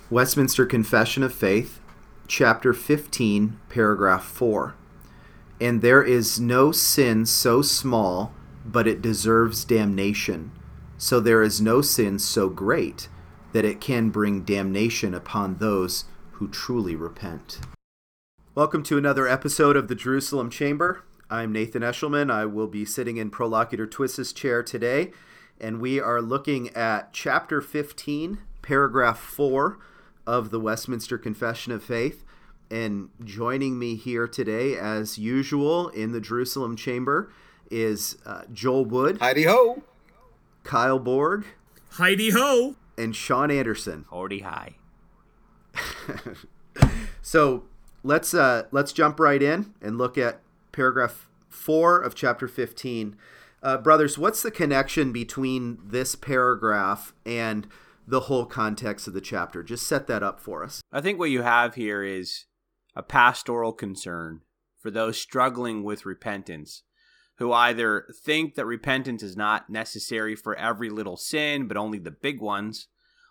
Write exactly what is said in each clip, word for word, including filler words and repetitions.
Westminster Confession of Faith, chapter fifteen, paragraph four. And there is no sin so small, but it deserves damnation. So there is no sin so great that it can bring damnation upon those who truly repent. Welcome to another episode of the Jerusalem Chamber. I'm Nathan Eshelman. I will be sitting in Prolocutor Twist's chair today, and we are looking at chapter fifteen, paragraph four of the Westminster Confession of Faith. And joining me here today, as usual, in the Jerusalem Chamber is uh, Joel Wood. Heidi ho! Kyle Borg. Heidi ho! And Sean Anderson. Hordy hi. So let's uh, let's jump right in and look at paragraph four of chapter fifteen. Uh, brothers, what's the connection between this paragraph and the whole context of the chapter? Just set that up for us. I think what you have here is a pastoral concern for those struggling with repentance, who either think that repentance is not necessary for every little sin, but only the big ones,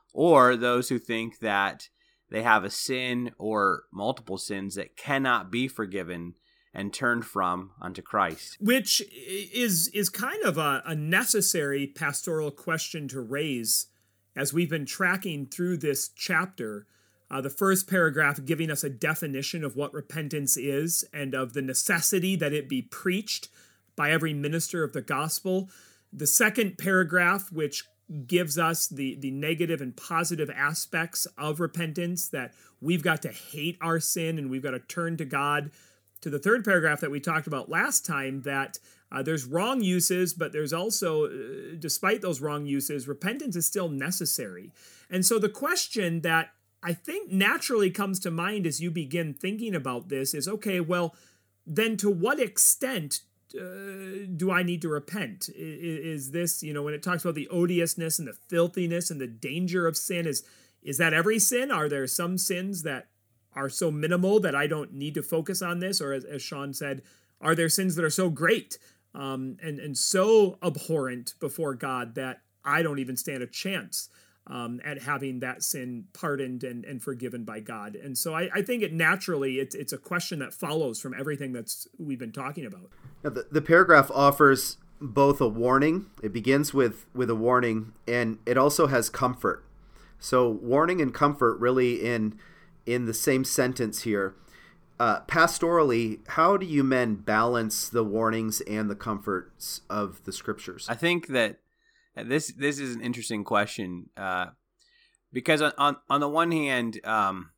or those who think that they have a sin or multiple sins that cannot be forgiven and turned from unto Christ. Which is is kind of a, a necessary pastoral question to raise as we've been tracking through this chapter. Uh, the first paragraph giving us a definition of what repentance is and of the necessity that it be preached by every minister of the gospel. The second paragraph, which gives us the, the negative and positive aspects of repentance, that we've got to hate our sin and we've got to turn to God. To the third paragraph that we talked about last time, that uh, there's wrong uses, but there's also, uh, despite those wrong uses, repentance is still necessary. And so the question that I think naturally comes to mind as you begin thinking about this is, okay, well, then to what extent uh, do I need to repent? Is, is this, you know, when it talks about the odiousness and the filthiness and the danger of sin, is is that every sin? Are there some sins that are so minimal that I don't need to focus on this? Or as, as Sean said, are there sins that are so great um, and, and so abhorrent before God that I don't even stand a chance um, at having that sin pardoned and, and forgiven by God? And so I, I think it naturally, it's, it's a question that follows from everything that's we've been talking about. Now, the, the paragraph offers both a warning. It begins with, with a warning, and it also has comfort. So warning and comfort really in in the same sentence here. Uh, pastorally, how do you men balance the warnings and the comforts of the scriptures? I think that this this is an interesting question uh, because on, on on the one hand, um,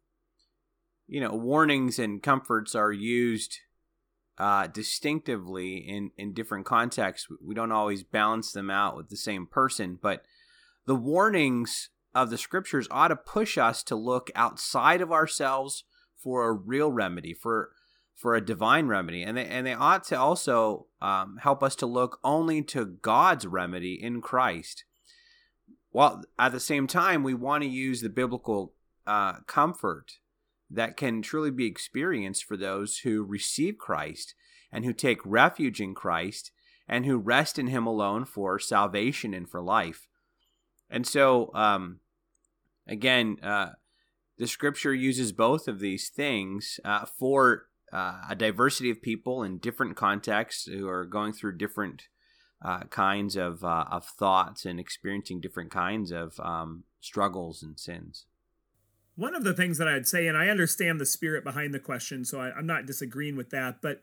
you know, warnings and comforts are used uh, distinctively in, in different contexts. We don't always balance them out with the same person, but the warnings of the scriptures ought to push us to look outside of ourselves for a real remedy, for for a divine remedy, and they and they ought to also um, help us to look only to God's remedy in Christ. While at the same time, we want to use the biblical uh, comfort that can truly be experienced for those who receive Christ and who take refuge in Christ and who rest in Him alone for salvation and for life. And so, um, again, uh, the Scripture uses both of these things uh, for uh, a diversity of people in different contexts who are going through different uh, kinds of uh, of thoughts and experiencing different kinds of um, struggles and sins. One of the things that I'd say, and I understand the spirit behind the question, so I, I'm not disagreeing with that, but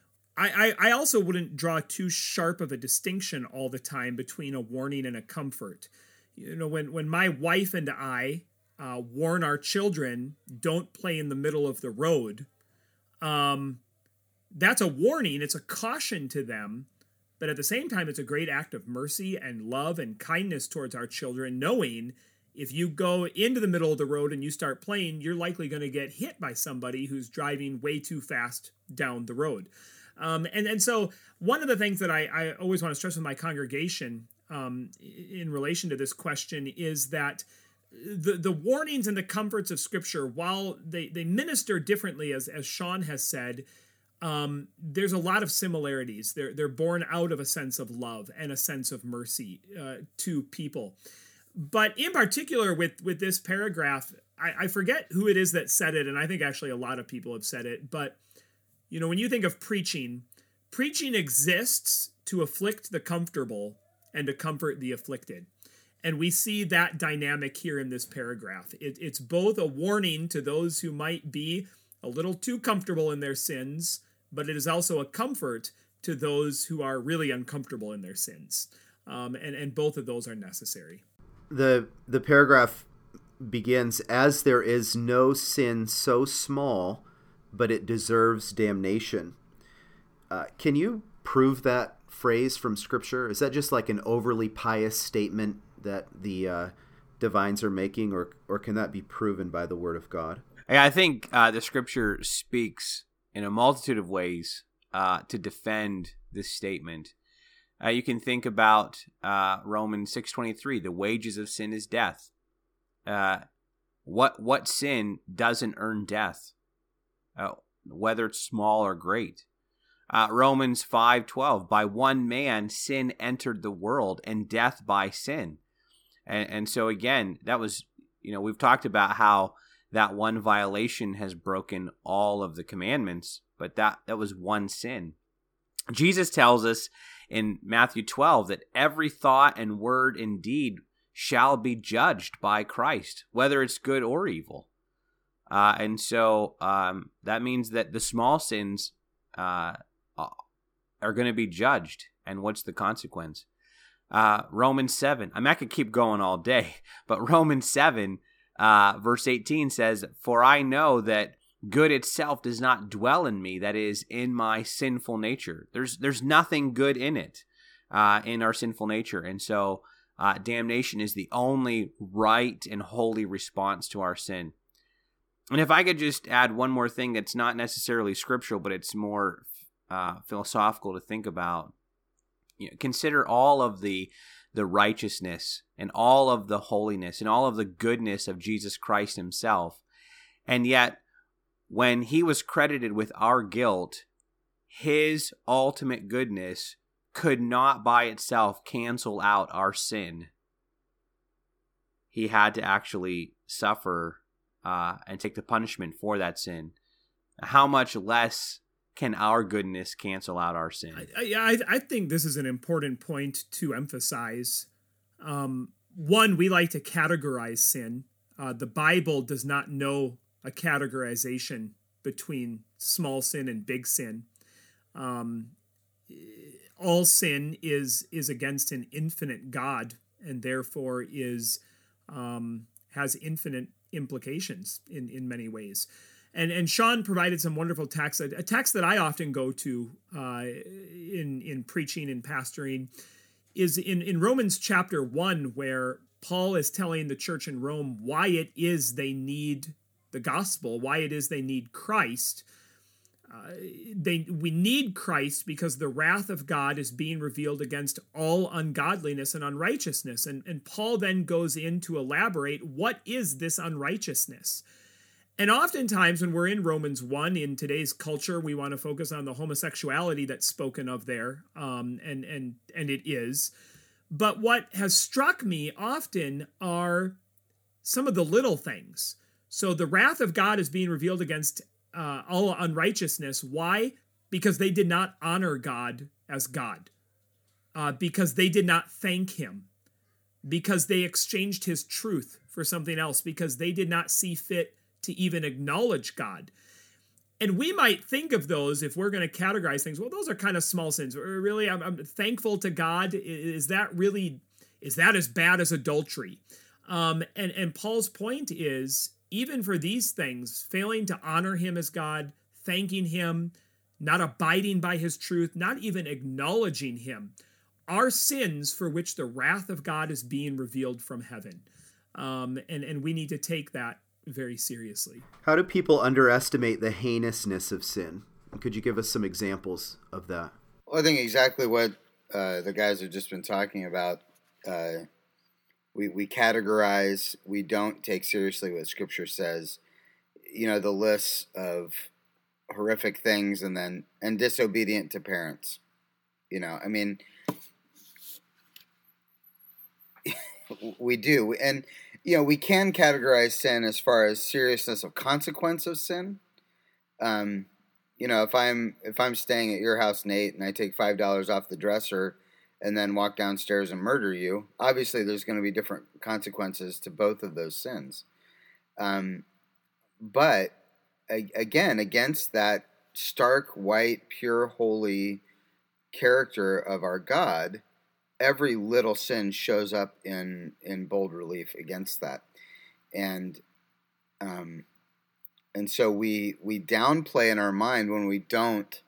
I, I, I also wouldn't draw too sharp of a distinction all the time between a warning and a comfort. You know, when, when my wife and I uh, warn our children, don't play in the middle of the road, um, that's a warning. It's a caution to them. But at the same time, it's a great act of mercy and love and kindness towards our children, knowing if you go into the middle of the road and you start playing, you're likely going to get hit by somebody who's driving way too fast down the road. Um, and, and so one of the things that I, I always want to stress with my congregation Um, in relation to this question is that the, the warnings and the comforts of Scripture, while they, they minister differently, as, as Sean has said, um, there's a lot of similarities. They're, they're born out of a sense of love and a sense of mercy uh, to people. But in particular with, with this paragraph, I, I forget who it is that said it, and I think actually a lot of people have said it, but, you know, when you think of preaching, preaching exists to afflict the comfortable and to comfort the afflicted. And we see that dynamic here in this paragraph. It, it's both a warning to those who might be a little too comfortable in their sins, but it is also a comfort to those who are really uncomfortable in their sins. Um, and, and both of those are necessary. The, the paragraph begins, as there is no sin so small, but it deserves damnation. Uh, can you prove that phrase from Scripture? Is that just like an overly pious statement that the uh, divines are making, or or can that be proven by the Word of God? I think uh, the Scripture speaks in a multitude of ways uh, to defend this statement. Uh, you can think about uh, Romans six twenty-three, the wages of sin is death. Uh, what what sin doesn't earn death, uh, whether it's small or great? Uh, Romans five twelve, by one man sin entered the world, and death by sin. And, and so again, that was, you know, we've talked about how that one violation has broken all of the commandments, but that, that was one sin. Jesus tells us in Matthew twelve that every thought and word and deed shall be judged by Christ, whether it's good or evil. Uh, and so um, that means that the small sins uh, are going to be judged. And what's the consequence? Uh, Romans seven. I mean, I could keep going all day, but Romans seven, uh, verse eighteen says, for I know that good itself does not dwell in me, that is, in my sinful nature. There's there's nothing good in it, uh, in our sinful nature. And so uh, damnation is the only right and holy response to our sin. And if I could just add one more thing that's not necessarily scriptural, but it's more uh, philosophical to think about. You know, consider all of the the righteousness and all of the holiness and all of the goodness of Jesus Christ himself. And yet, when he was credited with our guilt, his ultimate goodness could not by itself cancel out our sin. He had to actually suffer uh, and take the punishment for that sin. How much less can our goodness cancel out our sin? I, I, I think this is an important point to emphasize. Um, one, we like to categorize sin. Uh, the Bible does not know a categorization between small sin and big sin. Um, all sin is is against an infinite God, and therefore is um, has infinite implications in, in many ways. And and Sean provided some wonderful text, a, a text that I often go to uh, in in preaching and pastoring, is in, in Romans chapter one, where Paul is telling the church in Rome why it is they need the gospel, why it is they need Christ. Uh, they we need Christ because the wrath of God is being revealed against all ungodliness and unrighteousness. And, and Paul then goes in to elaborate what is this unrighteousness. And oftentimes when we're in Romans one, in today's culture, we want to focus on the homosexuality that's spoken of there, um, and, and, and it is. But what has struck me often are some of the little things. So the wrath of God is being revealed against uh, all unrighteousness. Why? Because they did not honor God as God. Uh, because they did not thank him. Because they exchanged his truth for something else. Because they did not see fit to even acknowledge God. And we might think of those, if we're going to categorize things, well, those are kind of small sins. Really, I'm, I'm thankful to God. Is that really, is that as bad as adultery? Um, and, and Paul's point is, even for these things, failing to honor him as God, thanking him, not abiding by his truth, not even acknowledging him, are sins for which the wrath of God is being revealed from heaven. Um, and, and we need to take that very seriously. How do people underestimate the heinousness of sin? Could you give us some examples of that? Well, I think exactly what uh, the guys have just been talking about. Uh, we we categorize. We don't take seriously what Scripture says. You know, the lists of horrific things, and then and disobedient to parents. You know, I mean, we do, and you know, we can categorize sin as far as seriousness of consequence of sin. Um, you know, if I'm if I'm staying at your house, Nate, and I take five dollars off the dresser and then walk downstairs and murder you, obviously there's going to be different consequences to both of those sins. Um, but a- again, against that stark, white, pure, holy character of our God, every little sin shows up in, in bold relief against that. And um, and so we we downplay in our mind when we don't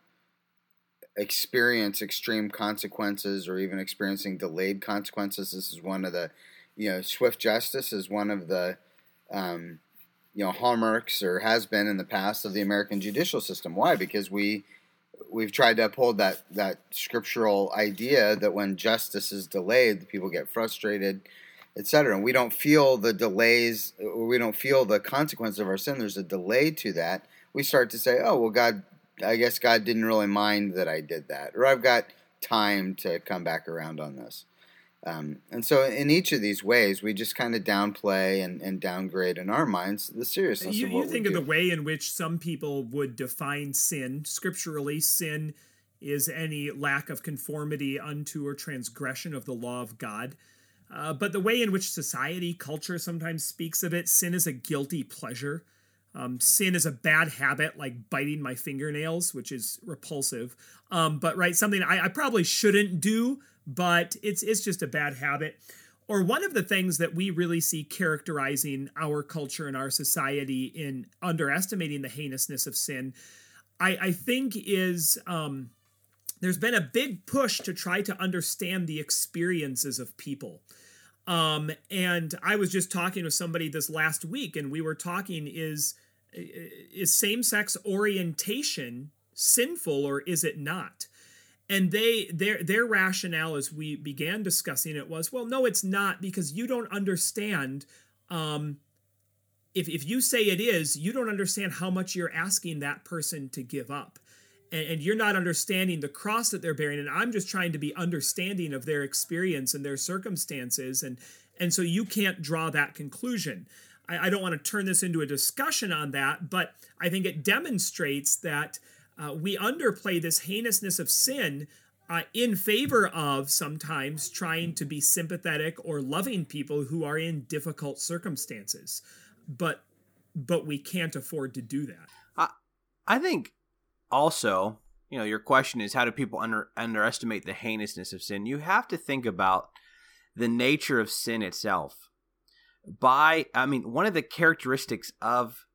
experience extreme consequences or even experiencing delayed consequences. This is one of the, you know, swift justice is one of the, um, you know, hallmarks or has been in the past of the American judicial system. Why? Because we, we've tried to uphold that, that scriptural idea that when justice is delayed, the people get frustrated, et cetera. And we don't feel the delays, or we don't feel the consequence of our sin. There's a delay to that. We start to say, oh, well, God, I guess God didn't really mind that I did that, or I've got time to come back around on this. Um, and so in each of these ways, we just kind of downplay and, and downgrade in our minds the seriousness you, of what you think we of do. the way in which some people would define sin. Scripturally, sin is any lack of conformity unto or transgression of the law of God. Uh, but the way in which society, culture sometimes speaks of it, sin is a guilty pleasure. Um, sin is a bad habit, like biting my fingernails, which is repulsive. Um, but right, something I, I probably shouldn't do, but it's it's just a bad habit. Or one of the things that we really see characterizing our culture and our society in underestimating the heinousness of sin, I, I think is um, there's been a big push to try to understand the experiences of people. Um, and I was just talking with somebody this last week, and we were talking, is is same-sex orientation sinful or is it not? And they their their rationale as we began discussing it was, well, no, it's not, because you don't understand. Um, if if you say it is, you don't understand how much you're asking that person to give up. And, and you're not understanding the cross that they're bearing. And I'm just trying to be understanding of their experience and their circumstances. And, and so you can't draw that conclusion. I, I don't want to turn this into a discussion on that, but I think it demonstrates that uh, we underplay this heinousness of sin uh, in favor of sometimes trying to be sympathetic or loving people who are in difficult circumstances. But but we can't afford to do that. I, I think also, you know, your question is, how do people under, underestimate the heinousness of sin? You have to think about the nature of sin itself. By, I mean, one of the characteristics of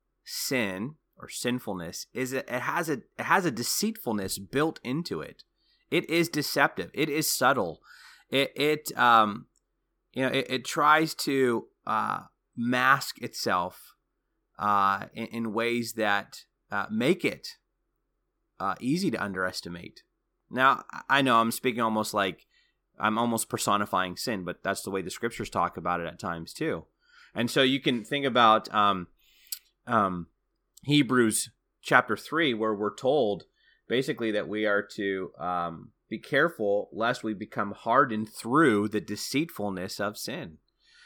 sin or sinfulness is that it has a it has a deceitfulness built into it. It is deceptive. It is subtle. It it um you know it, it tries to uh, mask itself uh, in, in ways that uh, make it uh, easy to underestimate. Now, I know I'm speaking almost like I'm almost personifying sin, but that's the way the scriptures talk about it at times too. And so you can think about um, um, Hebrews chapter three, where we're told basically that we are to um, be careful lest we become hardened through the deceitfulness of sin.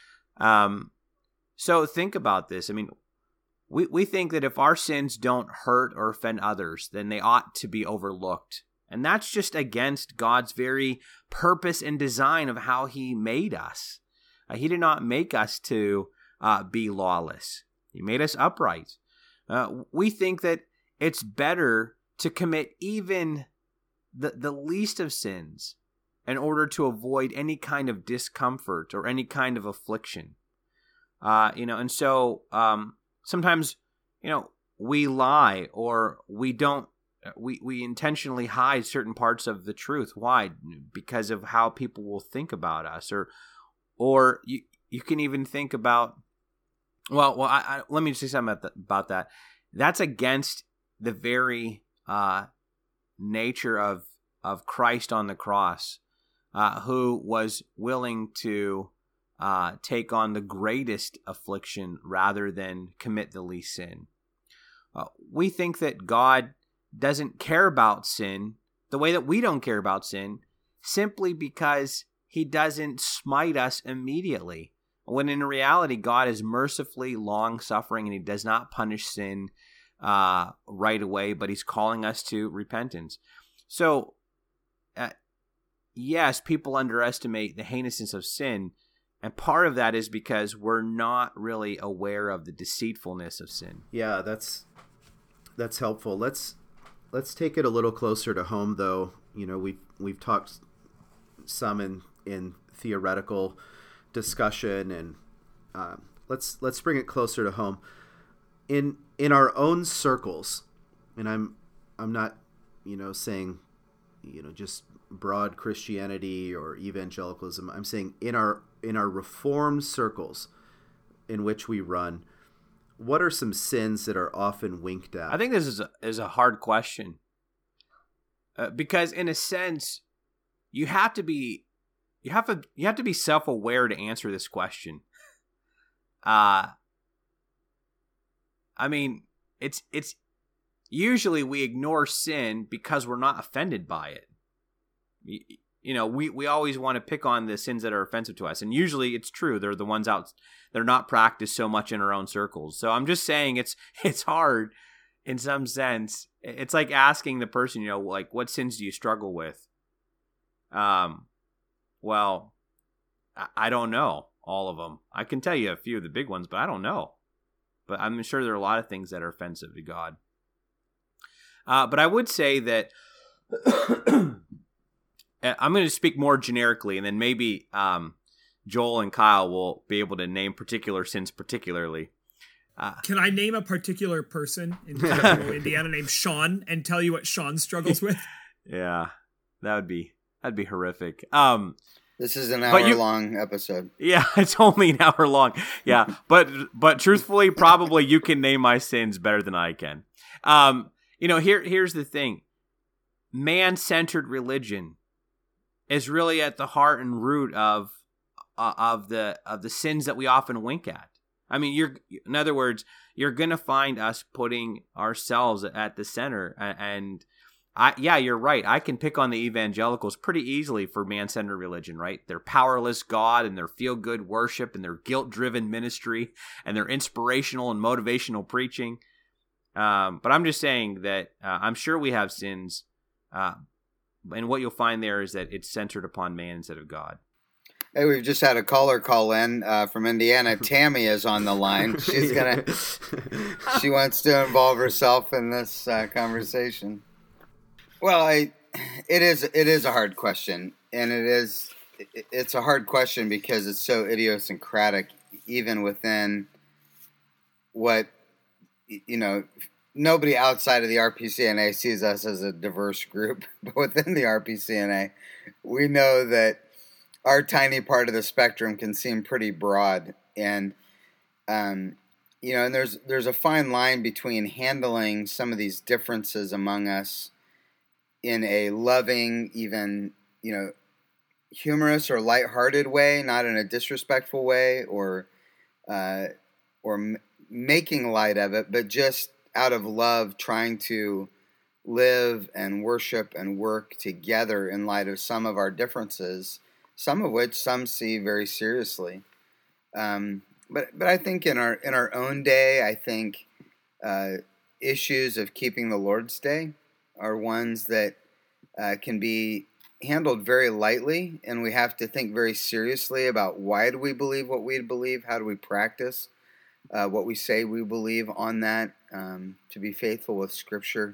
Um, so think about this. I mean, we, we think that if our sins don't hurt or offend others, then they ought to be overlooked. And that's just against God's very purpose and design of how he made us. Uh, he did not make us to uh, be lawless. He made us upright. Uh, we think that it's better to commit even the, the least of sins in order to avoid any kind of discomfort or any kind of affliction. Uh, you know, and so um, sometimes, you know, we lie or we don't We we intentionally hide certain parts of the truth. Why? Because of how people will think about us, or or you you can even think about. Well, well, I, I, let me say something about, the, about that. That's against the very uh, nature of of Christ on the cross, uh, who was willing to uh, take on the greatest affliction rather than commit the least sin. Uh, we think that God doesn't care about sin the way that we don't care about sin, simply because he doesn't smite us immediately. when in reality, God is mercifully long-suffering and he does not punish sin uh, right away, but he's calling us to repentance. So, uh, yes, people underestimate the heinousness of sin, and part of that is because we're not really aware of the deceitfulness of sin. Yeah, that's that's helpful. Let's let's take it a little closer to home, though. You know, we've we've talked some in in theoretical discussion, and um, let's let's bring it closer to home. In in our own circles, and I'm I'm not you know saying you know just broad Christianity or evangelicalism. I'm saying in our in our Reformed circles in which we run, what are some sins that are often winked at? I think this is a, is a hard question uh, because, in a sense, you have to be you have to you have to be self-aware to answer this question. Uh I mean, it's it's usually we ignore sin because we're not offended by it. You, you know, we, we always want to pick on the sins that are offensive to us, and usually it's true. They're the ones out they're not practiced so much in our own circles. So I'm just saying it's it's hard in some sense. It's like asking the person, you know, like, what sins do you struggle with? Um, well, I, I don't know all of them. I can tell you a few of the big ones, but I don't know. But I'm sure there are a lot of things that are offensive to God. Uh, but I would say that I'm going to speak more generically, and then maybe um, Joel and Kyle will be able to name particular sins particularly. Uh, Can I name a particular person in Cairo, Indiana named Sean and tell you what Sean struggles with? Yeah, that would be that'd be horrific. Um, this is an hour-long episode. Yeah, it's only an hour long. Yeah, but but truthfully, probably you can name my sins better than I can. Um, you know, here here's the thing: man-centered religion is really at the heart and root of uh, of the of the sins that we often wink at. I mean, you're in other words, you're gonna find us putting ourselves at the center, and, and I yeah, you're right. I can pick on the evangelicals pretty easily for man-centered religion, right? Their powerless God and their feel-good worship and their guilt-driven ministry and their inspirational and motivational preaching. Um, but I'm just saying that uh, I'm sure we have sins. Uh, And what you'll find there is that it's centered upon man instead of God. Hey, we've just had a caller call in uh, from Indiana. Tammy is on the line. She's gonna. She wants to involve herself in this uh, conversation. Well, I, it is it is a hard question, and it is it's a hard question because it's so idiosyncratic, even within what you know. Nobody outside of the R P C N A sees us as a diverse group, but within the R P C N A, we know that our tiny part of the spectrum can seem pretty broad, and um, you know, and there's there's a fine line between handling some of these differences among us in a loving, even you know, humorous or lighthearted way, not in a disrespectful way, or uh, or m- making light of it, but just out of love, trying to live and worship and work together in light of some of our differences, some of which some see very seriously. Um, but but I think in our in our own day, I think uh, issues of keeping the Lord's Day are ones that uh, can be handled very lightly, and we have to think very seriously about why do we believe what we believe, how do we practice Uh, what we say we believe on that, um, to be faithful with Scripture.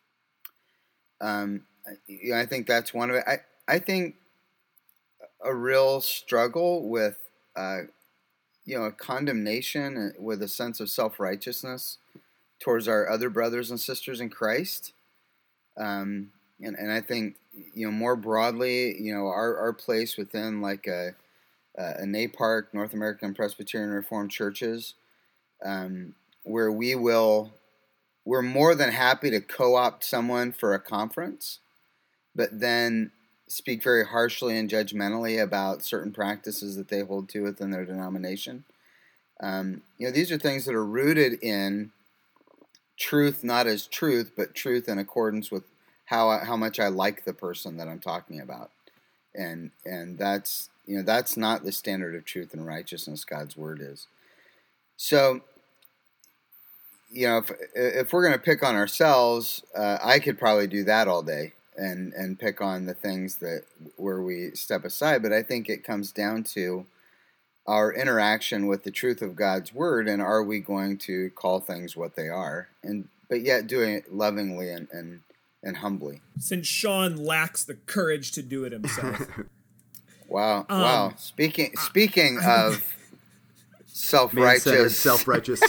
Um, you know, I think that's one of it. I, I think a real struggle with, uh, you know, a condemnation with a sense of self-righteousness towards our other brothers and sisters in Christ. Um, and, and I think, you know, more broadly, you know, our, our place within like a, a NAPARC, North American Presbyterian Reformed Churches, Um, where we will, we're more than happy to co-opt someone for a conference, but then speak very harshly and judgmentally about certain practices that they hold to within their denomination. Um, you know, these are things that are rooted in truth, not as truth, but truth in accordance with how how much I like the person that I'm talking about, and and that's You know, that's not the standard of truth and righteousness God's word is. So, you know, if if we're going to pick on ourselves, uh, I could probably do that all day and, and pick on the things that where we step aside. But I think it comes down to our interaction with the truth of God's word, and are we going to call things what they are, and but yet doing it lovingly and, and, and humbly. Since Sean lacks the courage to do it himself. Wow! Um, wow! Speaking speaking of self-righteous, self-righteous.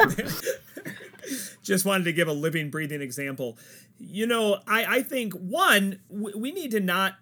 Just wanted to give a living, breathing example. You know, I, I think one, we need to not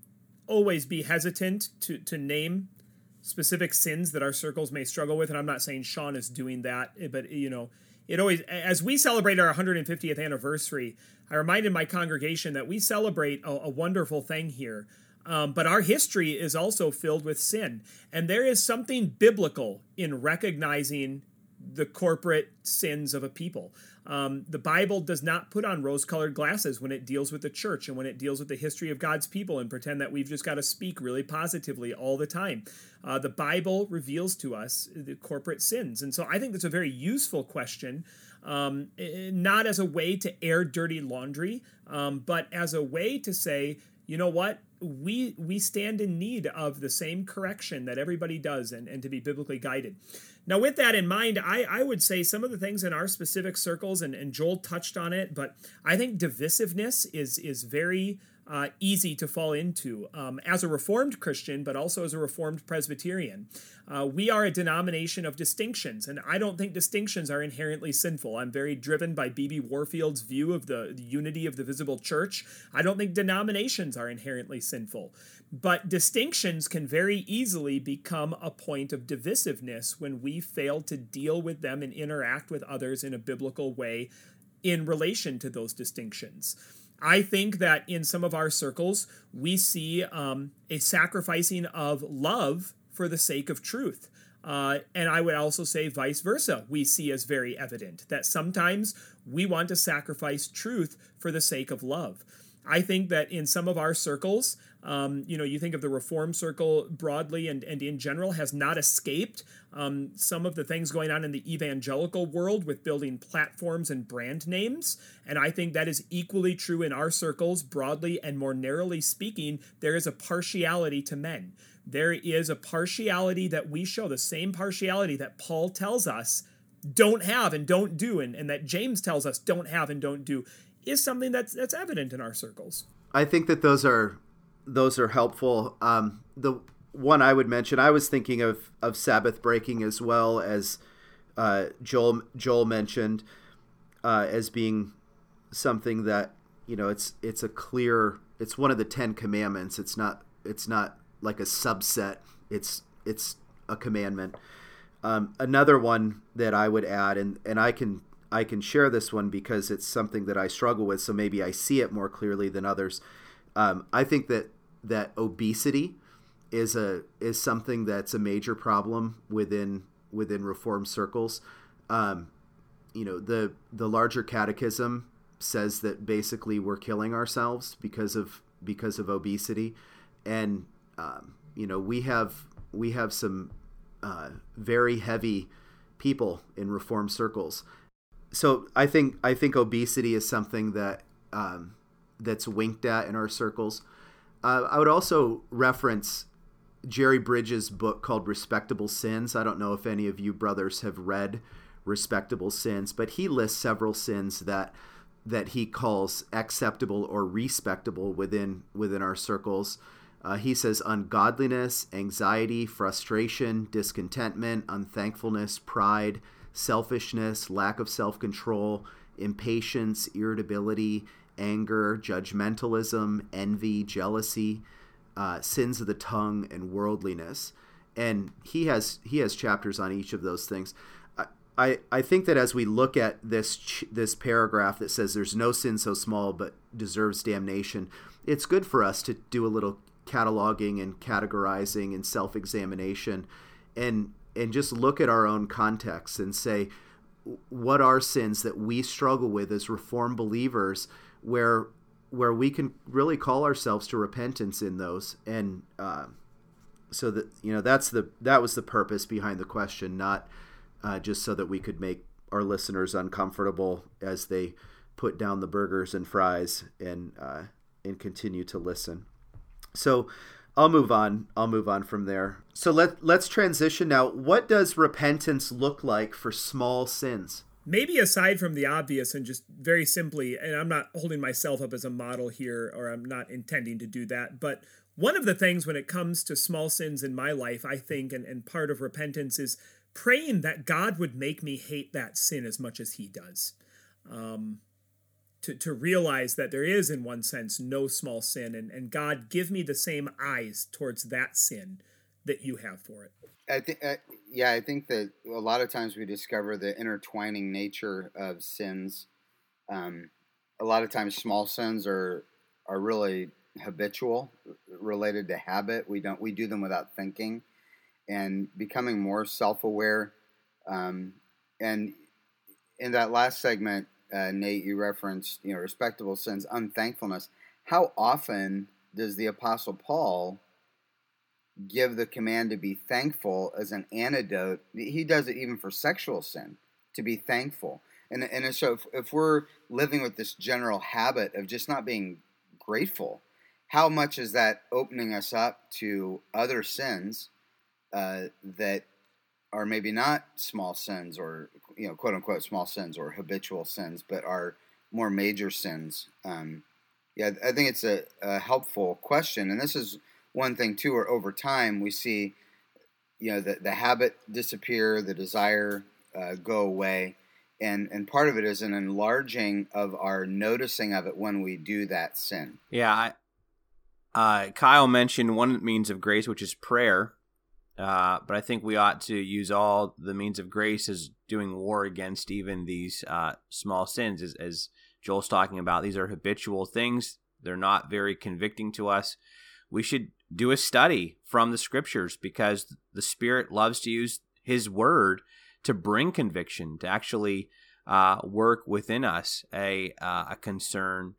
always be hesitant to to name specific sins that our circles may struggle with, and I'm not saying Sean is doing that, but you know, it always, as we celebrate our one hundred fiftieth anniversary, I reminded my congregation that we celebrate a, a wonderful thing here. Um, but our history is also filled with sin. And there is something biblical in recognizing the corporate sins of a people. Um, the Bible does not put on rose-colored glasses when it deals with the church and when it deals with the history of God's people and pretend that we've just got to speak really positively all the time. Uh, the Bible reveals to us the corporate sins. And so I think that's a very useful question, um, not as a way to air dirty laundry, um, but as a way to say, you know what? We we stand in need of the same correction that everybody does, and, and to be biblically guided. Now, with that in mind, I, I would say some of the things in our specific circles, and, and Joel touched on it, but I think divisiveness is is very uh, easy to fall into um, as a Reformed Christian, but also as a Reformed Presbyterian. Uh, we are a denomination of distinctions, and I don't think distinctions are inherently sinful. I'm very driven by B B Warfield's view of the, the unity of the visible church. I don't think denominations are inherently sinful. But distinctions can very easily become a point of divisiveness when we fail to deal with them and interact with others in a biblical way in relation to those distinctions. I think that in some of our circles, we see um, a sacrificing of love for the sake of truth. Uh, and I would also say vice versa. We see as very evident that sometimes we want to sacrifice truth for the sake of love. I think that in some of our circles, um, you know, you think of the Reform circle broadly and, and in general has not escaped um, some of the things going on in the evangelical world with building platforms and brand names. And I think that is equally true in our circles broadly and more narrowly speaking. There is a partiality to men. There is a partiality that we show, the same partiality that Paul tells us don't have and don't do, and, and that James tells us don't have and don't do, is something that's that's evident in our circles. I think that those are those are helpful. Um, the one I would mention, I was thinking of of Sabbath breaking as well, as uh, Joel Joel mentioned, uh, as being something that, you know, it's it's a clear, it's one of the Ten Commandments. It's not it's not like a subset. It's it's a commandment. Um, another one that I would add, and and I can. I can share this one because it's something that I struggle with, so maybe I see it more clearly than others. Um, I think that that obesity is a is something that's a major problem within within Reformed circles. Um, you know, the the larger catechism says that basically we're killing ourselves because of because of obesity, and um, you know we have we have some uh, very heavy people in Reformed circles. So I think I think obesity is something that um, that's winked at in our circles. Uh, I would also reference Jerry Bridges' book called Respectable Sins. I don't know if any of you brothers have read Respectable Sins, but he lists several sins that that he calls acceptable or respectable within within our circles. Uh, he says ungodliness, anxiety, frustration, discontentment, unthankfulness, pride, selfishness, lack of self-control, impatience, irritability, anger, judgmentalism, envy, jealousy, uh, sins of the tongue, and worldliness. And he has he has chapters on each of those things. I I, I think that as we look at this this paragraph that says there's no sin so small but deserves damnation, it's good for us to do a little cataloging and categorizing and self-examination, and and just look at our own context and say, what are sins that we struggle with as Reformed believers where where we can really call ourselves to repentance in those, and uh, So that, you know, that's the that was the purpose behind the question, not uh, just so that we could make our listeners uncomfortable as they put down the burgers and fries and uh, and continue to listen. So I'll move on. I'll move on from there. So let let's transition now. What does repentance look like for small sins? Maybe aside from the obvious and just very simply, and I'm not holding myself up as a model here, or I'm not intending to do that, but one of the things when it comes to small sins in my life, I think, and, and part of repentance is praying that God would make me hate that sin as much as he does. Um, to, to realize that there is, in one sense, no small sin, and, and God, give me the same eyes towards that sin that you have for it. I think, uh, yeah, I think that a lot of times we discover the intertwining nature of sins. Um, a lot of times, small sins are are really habitual, related to habit. We don't we do them without thinking, and becoming more self-aware. Um, and in that last segment, uh, Nate, you referenced, you know, respectable sins, unthankfulness. How often does the Apostle Paul give the command to be thankful as an antidote? He does it even for sexual sin, to be thankful. And and so if, if we're living with this general habit of just not being grateful, how much is that opening us up to other sins uh, that are maybe not small sins, or, you know, quote unquote small sins or habitual sins, but are more major sins? Um, yeah, I think it's a, a helpful question. And this is one thing too, where over time we see, you know, the, the habit disappear, the desire uh, go away. And and part of it is an enlarging of our noticing of it when we do that sin. Yeah, I, uh, Kyle mentioned one means of grace, which is prayer. Uh, but I think we ought to use all the means of grace as doing war against even these uh, small sins, as, as Joel's talking about. These are habitual things. They're not very convicting to us. We should do a study from the scriptures, because the Spirit loves to use his word to bring conviction, to actually uh, work within us a uh, a concern,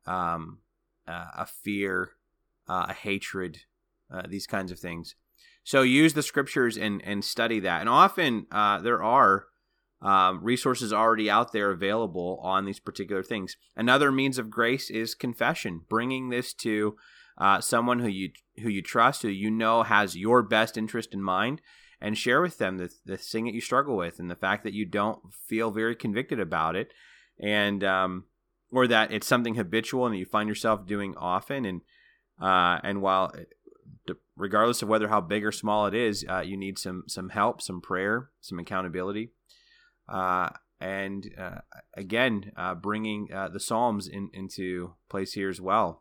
um, uh, a fear, uh, a hatred, uh, these kinds of things. So use the scriptures and, and study that. And often uh, there are um, resources already out there available on these particular things. Another means of grace is confession, bringing this to uh, someone who you who you trust, who you know has your best interest in mind, and share with them the, the thing that you struggle with and the fact that you don't feel very convicted about it, and um, or that it's something habitual and that you find yourself doing often. And uh, and while, regardless of whether how big or small it is, uh, you need some some help, some prayer, some accountability, uh, and uh, again, uh, bringing uh, the Psalms in, into place here as well.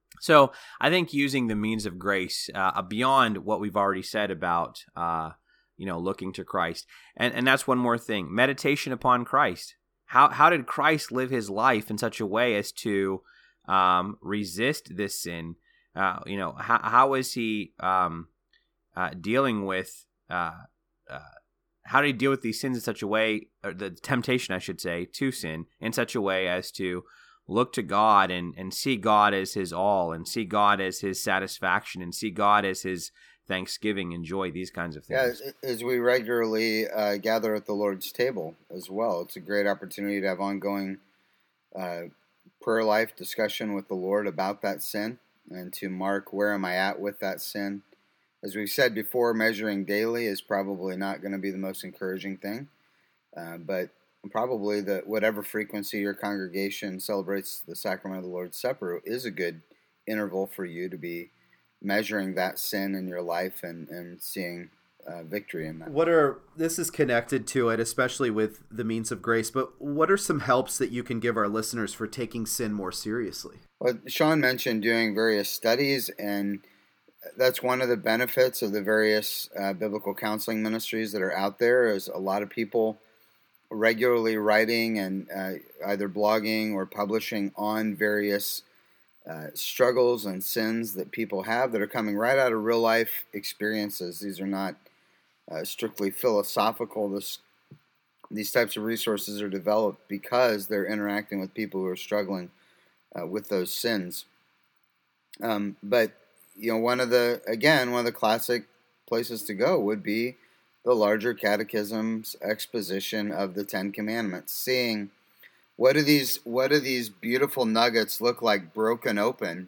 So I think using the means of grace uh, beyond what we've already said about, uh, you know, looking to Christ. And and that's one more thing, meditation upon Christ. How how did Christ live his life in such a way as to um, resist this sin? Uh, you know, how how is he um, uh, dealing with, uh, uh, how did he deal with these sins in such a way, or the temptation, I should say, to sin in such a way as to look to God and, and see God as his all, and see God as his satisfaction, and see God as his thanksgiving and joy, these kinds of things. Yeah, as we regularly uh, gather at the Lord's table as well. It's a great opportunity to have ongoing uh, prayer life, discussion with the Lord about that sin, and to mark where am I at with that sin. As we've said before, measuring daily is probably not going to be the most encouraging thing, uh, but probably the whatever frequency your congregation celebrates the sacrament of the Lord's Supper is a good interval for you to be measuring that sin in your life and, and seeing uh, victory in that. What are, this is connected to it, especially with the means of grace, but what are some helps that you can give our listeners for taking sin more seriously? Well, Sean mentioned doing various studies, and that's one of the benefits of the various uh, biblical counseling ministries that are out there, is a lot of people regularly writing and uh, either blogging or publishing on various uh, struggles and sins that people have that are coming right out of real life experiences. These are not uh, strictly philosophical. This, these types of resources are developed because they're interacting with people who are struggling uh, with those sins. Um, but you know, one of the, again, one of the classic places to go would be the larger catechism's exposition of the Ten Commandments, seeing what do these what do these beautiful nuggets look like broken open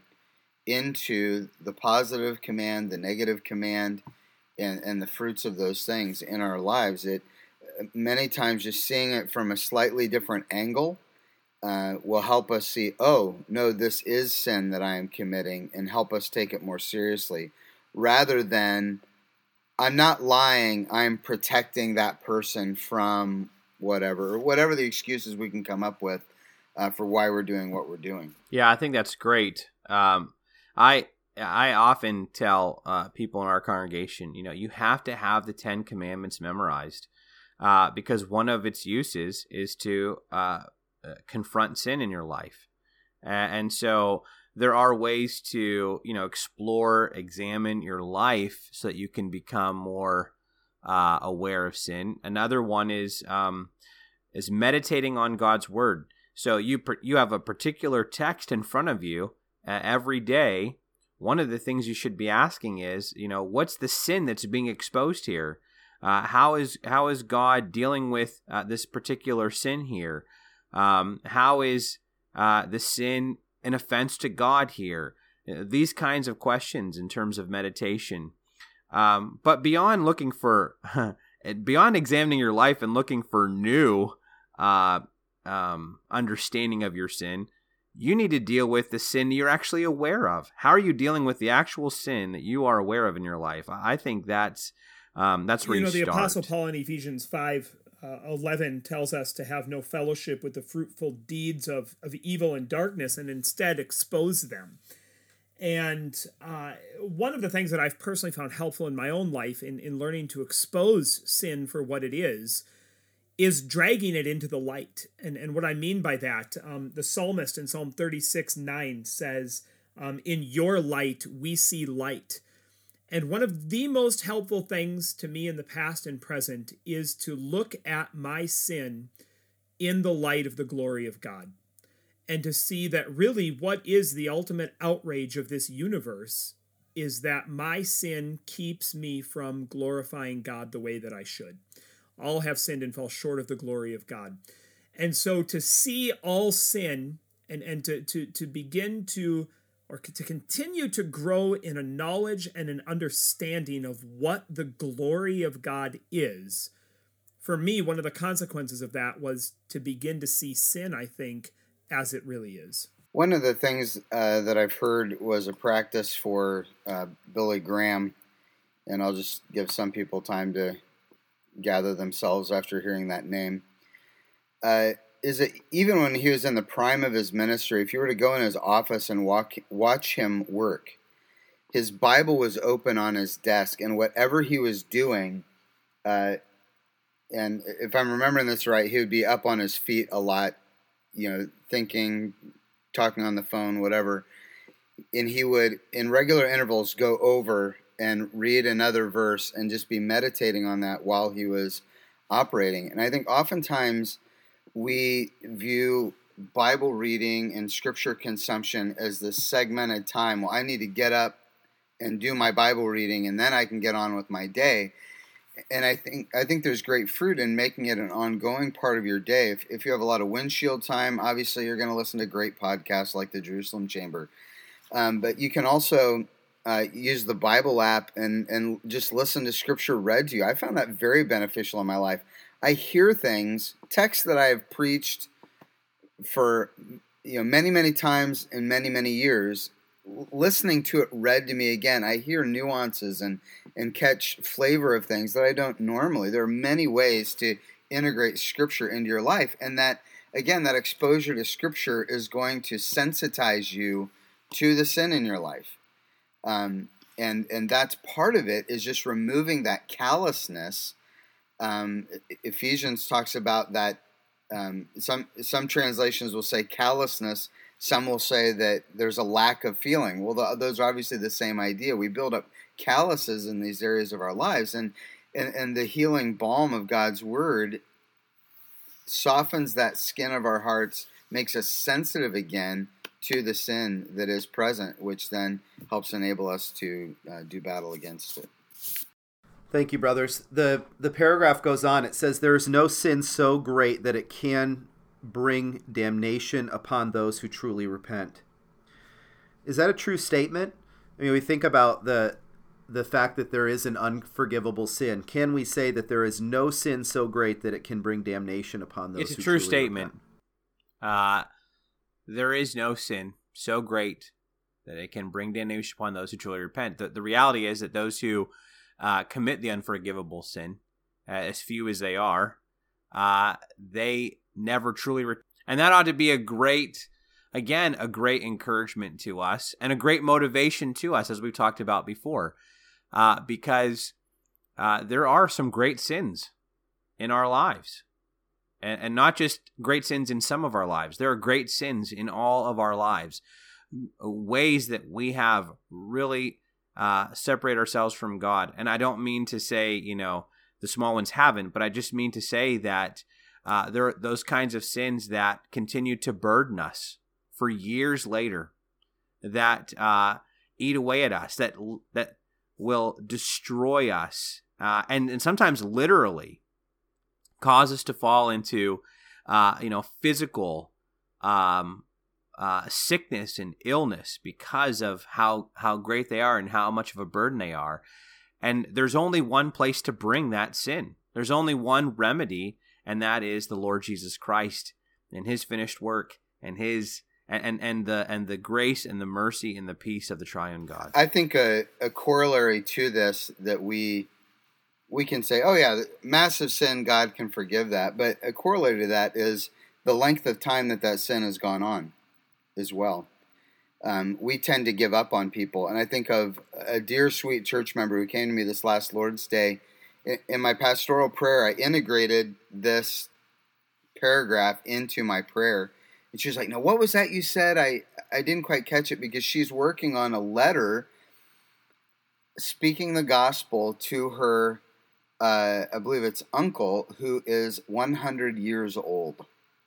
into the positive command, the negative command, and, and the fruits of those things in our lives. It many times just seeing it from a slightly different angle uh, will help us see, oh, no, this is sin that I am committing, and help us take it more seriously, rather than, I'm not lying, I'm protecting that person from whatever, or whatever the excuses we can come up with uh, for why we're doing what we're doing. Yeah, I think that's great. Um, I I often tell uh, people in our congregation, you know, you have to have the Ten Commandments memorized uh, because one of its uses is to uh, confront sin in your life. And so there are ways to, you know, explore, examine your life so that you can become more uh, aware of sin. Another one is um, is meditating on God's word. So you you have a particular text in front of you uh, every day. One of the things you should be asking is, you know, what's the sin that's being exposed here? Uh, how is how is God dealing with uh, this particular sin here? Um, how is uh, the sin an offense to God here? These kinds of questions in terms of meditation. Um, but beyond looking for, beyond examining your life and looking for new uh, um, understanding of your sin, you need to deal with the sin you're actually aware of. How are you dealing with the actual sin that you are aware of in your life? I think that's um, that's where you, know, you the start. Apostle Paul in Ephesians five uh, eleven tells us to have no fellowship with the fruitful deeds of, of evil and darkness, and instead expose them. And uh, one of the things that I've personally found helpful in my own life in, in learning to expose sin for what it is, is dragging it into the light. And, and what I mean by that, um, the psalmist in Psalm thirty-six nine says, um, in your light we see light. And one of the most helpful things to me in the past and present is to look at my sin in the light of the glory of God, and to see that really what is the ultimate outrage of this universe is that my sin keeps me from glorifying God the way that I should. All have sinned and fall short of the glory of God. And so to see all sin and, and to, to, to begin to, or to continue to grow in a knowledge and an understanding of what the glory of God is, for me, one of the consequences of that was to begin to see sin, I think, as it really is. One of the things uh, that I've heard was a practice for uh, Billy Graham, and I'll just give some people time to gather themselves after hearing that name, uh, is that even when he was in the prime of his ministry, if you were to go in his office and walk, watch him work, his Bible was open on his desk, and whatever he was doing, uh, and if I'm remembering this right, he would be up on his feet a lot, you know, thinking, talking on the phone, whatever, and he would, in regular intervals, go over and read another verse and just be meditating on that while he was operating. And I think oftentimes we view Bible reading and scripture consumption as this segmented time. Well, I need to get up and do my Bible reading, and then I can get on with my day. And I think I think there's great fruit in making it an ongoing part of your day. If, if you have a lot of windshield time, obviously you're going to listen to great podcasts like the Jerusalem Chamber. Um, but you can also uh, use the Bible app and, and just listen to scripture read to you. I found that very beneficial in my life. I hear things, texts that I have preached for you know many, many times in many, many years. Listening to it read to me again, I hear nuances and, and catch flavor of things that I don't normally. There are many ways to integrate Scripture into your life, and that, again, that exposure to Scripture is going to sensitize you to the sin in your life. Um, and, and that's part of it, is just removing that callousness. Um, Ephesians talks about that. Um, some some translations will say callousness. Some will say that there's a lack of feeling. Well, the, those are obviously the same idea. We build up calluses in these areas of our lives, and, and, and the healing balm of God's Word softens that skin of our hearts, makes us sensitive again to the sin that is present, which then helps enable us to uh, do battle against it. Thank you, brothers. The the paragraph goes on. It says, there is no sin so great that it can bring damnation upon those who truly repent. Is that a true statement? I mean, we think about the the fact that there is an unforgivable sin. Can we say that there is no sin so great that it can bring damnation upon those it's who a true truly statement. repent? Uh, there is no sin so great that it can bring damnation upon those who truly repent. The, the reality is that those who uh, commit the unforgivable sin, uh, as few as they are, uh, they never truly repent. And that ought to be a great, again, a great encouragement to us and a great motivation to us, as we've talked about before, uh, because uh, there are some great sins in our lives. And, and not just great sins in some of our lives. There are great sins in all of our lives. Ways that we have really uh, separate ourselves from God. And I don't mean to say, you know, the small ones haven't, but I just mean to say that uh, there are those kinds of sins that continue to burden us for years later, that uh, eat away at us, that that will destroy us, uh, and, and sometimes literally cause us to fall into, uh, you know, physical um, uh, sickness and illness because of how how great they are and how much of a burden they are. And there's only one place to bring that sin. There's only one remedy, and that is the Lord Jesus Christ and His finished work and His and and, and the and the grace and the mercy and the peace of the Triune God. I think a, a corollary to this that we. We can say, oh yeah, massive sin, God can forgive that. But a corollary to that is the length of time that that sin has gone on as well. Um, we tend to give up on people. And I think of a dear, sweet church member who came to me this last Lord's Day. In, in my pastoral prayer, I integrated this paragraph into my prayer. And she was like, no, what was that you said? I, I didn't quite catch it, because she's working on a letter speaking the gospel to her Uh, I believe it's uncle, who is one hundred years old.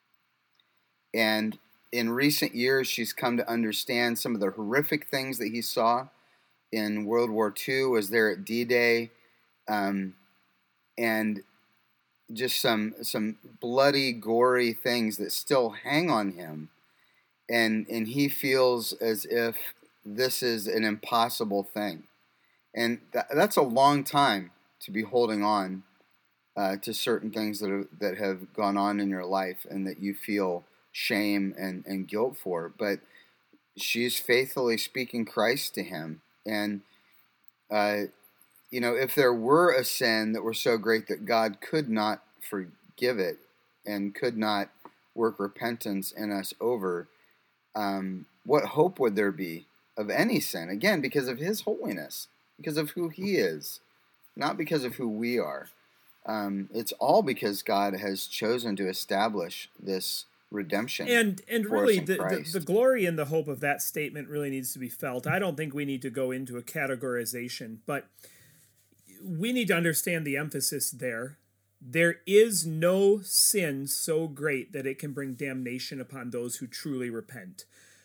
And in recent years, she's come to understand some of the horrific things that he saw in World War Two, was there at D-Day, um, and just some some bloody, gory things that still hang on him. And, and he feels as if this is an impossible thing. And th- that's a long time to be holding on uh, to certain things that have, that have gone on in your life and that you feel shame and, and guilt for. But she's faithfully speaking Christ to him. And, uh, you know, if there were a sin that were so great that God could not forgive it and could not work repentance in us over, um, what hope would there be of any sin? Again, because of His holiness, because of who He is. Not because of who we are. Um, it's all because God has chosen to establish this redemption. And and really, the, the, Christ. the glory and the hope of that statement really needs to be felt. I don't think we need to go into a categorization, but we need to understand the emphasis there. There is no sin so great that it can bring damnation upon those who truly repent.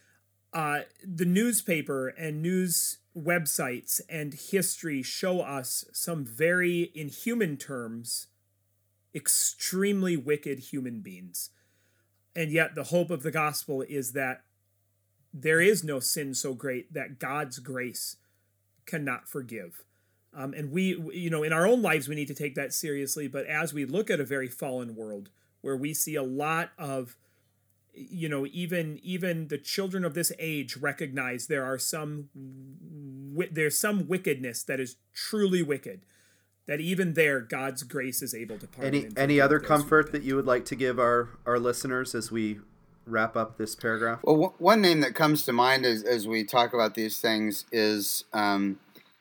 Uh, the newspaper and news websites and history show us some very, in human terms, extremely wicked human beings. And yet the hope of the gospel is that there is no sin so great that God's grace cannot forgive. Um, and we, you know, in our own lives, we need to take that seriously. But as we look at a very fallen world where we see a lot of, you know, even even the children of this age recognize there are some there's some wickedness that is truly wicked, that even there God's grace is able to pardon. Any any other comfort that you would like to give our our listeners as we wrap up this paragraph? Well, w- one name that comes to mind as as we talk about these things is um,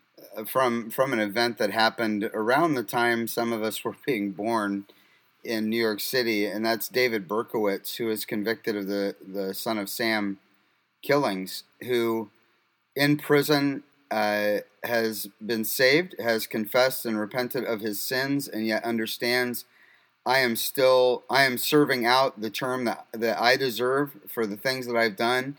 from from an event that happened around the time some of us were being born in New York City, and that's David Berkowitz, who is convicted of the, the Son of Sam killings, who in prison uh, has been saved, has confessed and repented of his sins, and yet understands, I am still, I am serving out the term that, that I deserve for the things that I've done,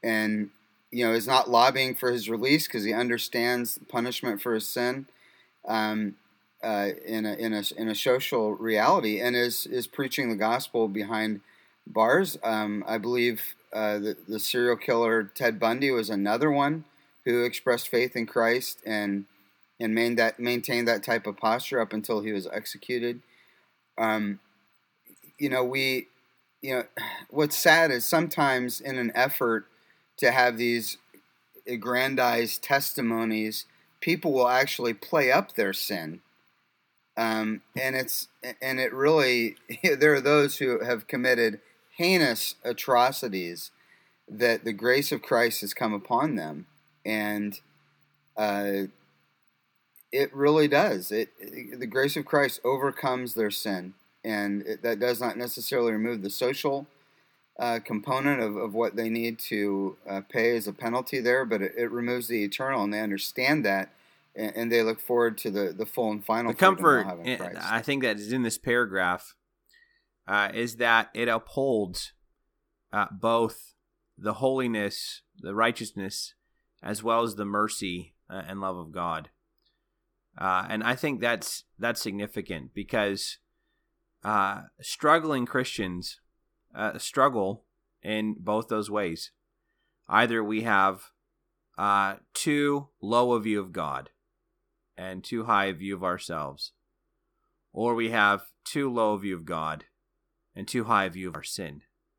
and you know is not lobbying for his release because he understands punishment for his sin um, uh, in a in a in a social reality, and is is preaching the gospel behind bars. Um, I believe uh, the the serial killer Ted Bundy was another one who expressed faith in Christ and and maintained that maintained that type of posture up until he was executed. Um, you know, we, you know, what's sad is sometimes in an effort to have these aggrandized testimonies, people will actually play up their sin. Um, and it's, and it really, there are those who have committed heinous atrocities that the grace of Christ has come upon them. And, uh, it really does. It, it the grace of Christ overcomes their sin. And it, that does not necessarily remove the social uh, component of, of what they need to uh, pay as a penalty there, but it, it removes the eternal, and they understand that, and, and they look forward to the, the full and final the comfort. They'll have in Christ. I think that is in this paragraph uh, is that it upholds uh, both the holiness, the righteousness, as well as the mercy uh, and love of God, uh, and I think that's that's significant because. Uh, struggling Christians uh, struggle in both those ways. Either we have uh, too low a view of God and too high a view of ourselves, or we have too low a view of God and too high a view of our sin.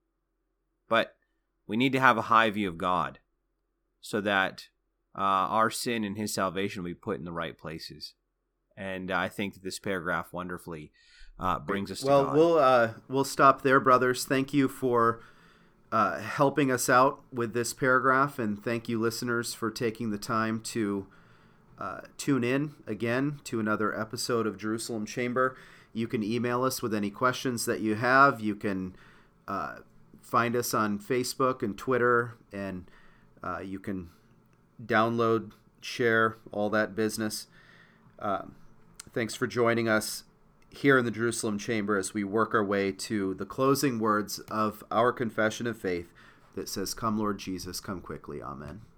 But we need to have a high view of God so that uh, our sin and His salvation will be put in the right places. And I think that this paragraph wonderfully Uh, brings us to well, God. we'll uh, we'll stop there, brothers. Thank you for uh, helping us out with this paragraph, and thank you, listeners, for taking the time to uh, tune in again to another episode of Jerusalem Chamber. You can email us with any questions that you have. You can uh, find us on Facebook and Twitter, and uh, you can download, share, all that business. Uh, thanks for joining us here in the Jerusalem Chamber as we work our way to the closing words of our confession of faith that says, "Come, Lord Jesus, come quickly." Amen.